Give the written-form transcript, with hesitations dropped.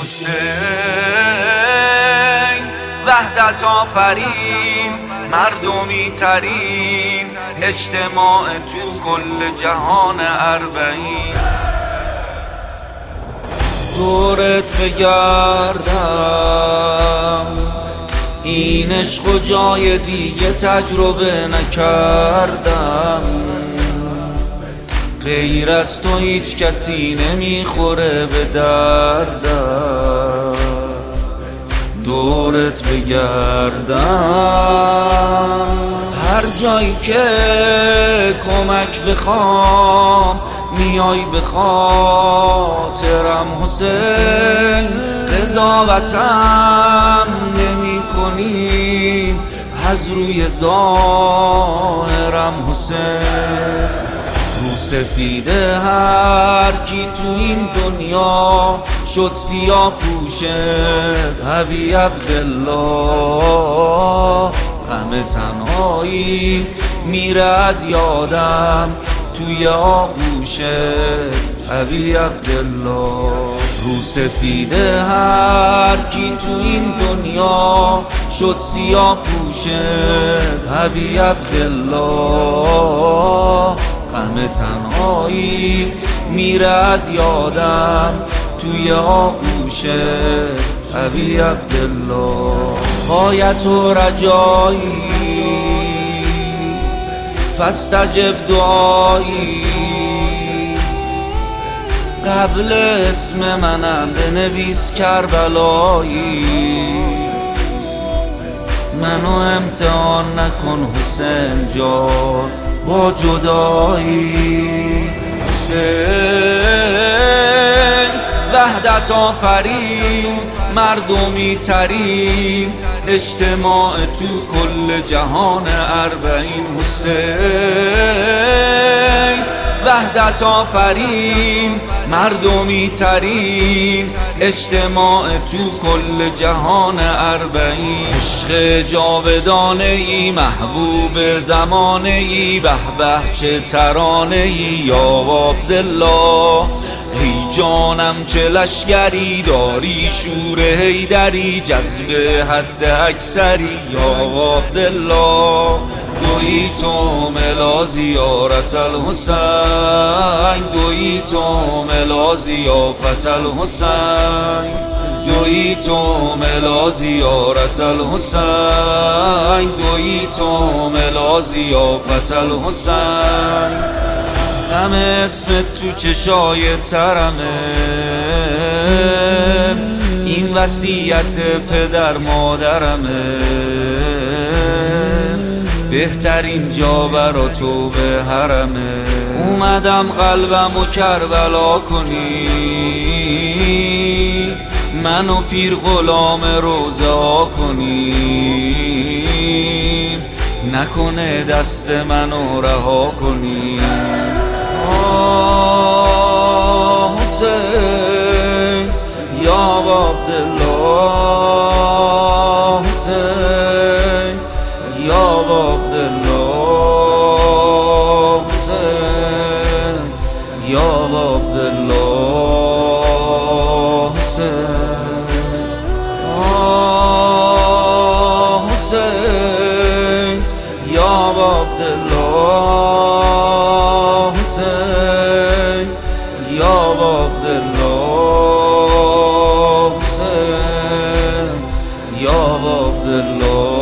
حسین وحدت آفرین، مردمی ترین اجتماع تو کل جهان اربعین. دورت بگردم این عشق و جای دیگه تجربه نکردم، غیر از تو هیچ کسی نمیخوره به دردم. دورت بگردم هر جایی که کمک بخوام میای به خاطرم حسین، قضاوتم نمی کنی از روی ظاهرم حسین. رو سفیده هر کی تو این دنیا شد سیاه پوشه حبیب عبدالله، غم تنهایی میره از یادم توی آغوش حبیب عبدالله. رو سفیده هر کی تو این دنیا شد سیاه پوشه حبیب عبدالله، غم تنهایی میره از یادم توی آغوش حبیب عبدالله. غایت و رجایی فاستجب دعایی، قبل اسم منم بنویس کربلایی. منو امتحان نکن حسین جان با جدایی. حسین وحدت آفرین، مردمی ترین اجتماع تو کل جهان اربعین. حسین وحدت آفرین، مردمی ترین اجتماع تو کل جهان اربعین. عشق جاودانه ای، محبوب زمانه ای، به به چه ترانه ای یا عبدالله. ای جانم چه لشکری داری، شور حیدری، جذب حد اکثری یا عبدالله. دویتم الی زیارت الحسین، دویتم الی ضیافت الحسین، دویتم الی زیارت الحسین، دویتم الی ضیافت الحسین. غم اسمت تو چشای ترمه، این وصیت پدر مادرمه. بهترین جا برا تو به حرمه. اومدم قلبمو کربلا کنی، منو پیر غلام روضه کنی، نکنه دست منو رها کنی. حسین یا عبدالله، حسین یا عبدالله، حسین یا عبدالله، حسین حسین یا عبدالله، حسین یا عبدالله، حسین یا عبدالله.